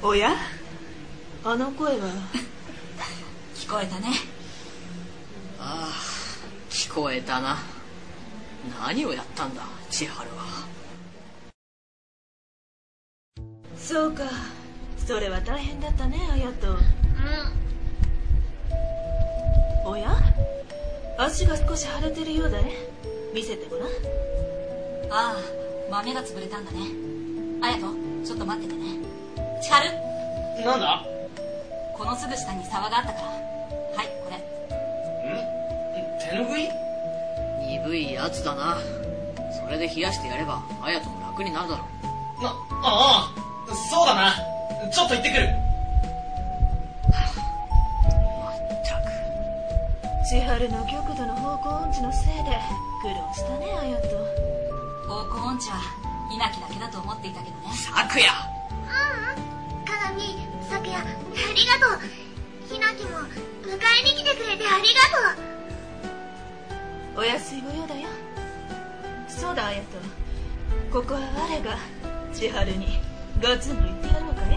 おや、あの声は聞こえたね。 ああ、聞こえたな。何をやったんだ千春は。 そうか、それは大変だったね、綾人。おや、足が少し腫れてるようだね。見せてごらん。 ああ、豆が潰れたんだね。綾人、ちょっと待っててね。千春、 なんだ？ このすぐ下に沢があったから。はい、これ。 手ぬぐい？ 鈍いやつだな。それで冷やしてやれば綾人も楽になるだろう。 ああ、そうだな。ちょっと行ってくる。 まったく。 千春の極度の方向音痴のせいで苦労したね、綾人。 方向音痴は稲城だけだと思っていたけどね。 昨夜。 かなみ、さくや、ありがとう。ひなきも迎えに来てくれてありがとう。 お安いご用だよ。そうだ、綾人。ここは我が千春にガツンと言ってやろうかい？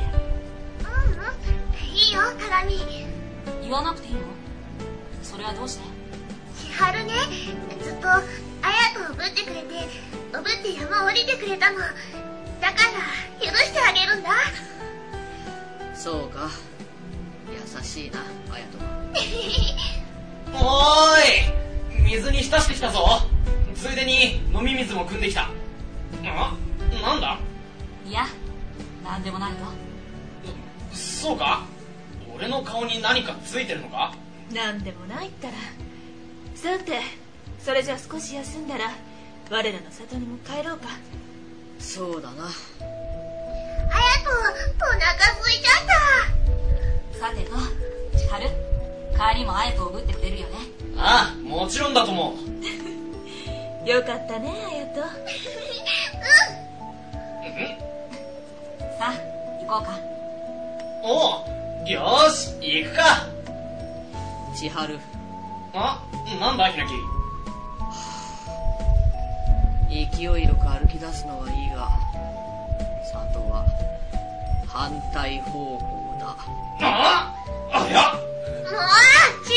いいよ、かなみ。 言わなくていいの？それはどうして？ 千春ね、ずっとあやとおぶってくれて、おぶって山降りてくれたの。だから許してあげるんだ。 そうか、優しいな綾人は。 おーい、水に浸してきたぞ。ついでに飲み水も汲んできた。なんだ？ いや、なんでもないよ。 そうか？俺の顔に何かついてるのか？ なんでもないったら。さて、それじゃあ少し休んだら我らの里にも帰ろうか。 そうだな。 あやと、お腹空いちゃった。 さてと、千春、帰りも綾人をおぶってくれるよね。 ああ、もちろんだと思う。 よかったね、綾人。 さあ、行こうか。 おう、よーし、行くか。 千春。 なんだひなき。 勢いよく歩き出すのはいいが、里は反対方向だ。 いや。 もう、千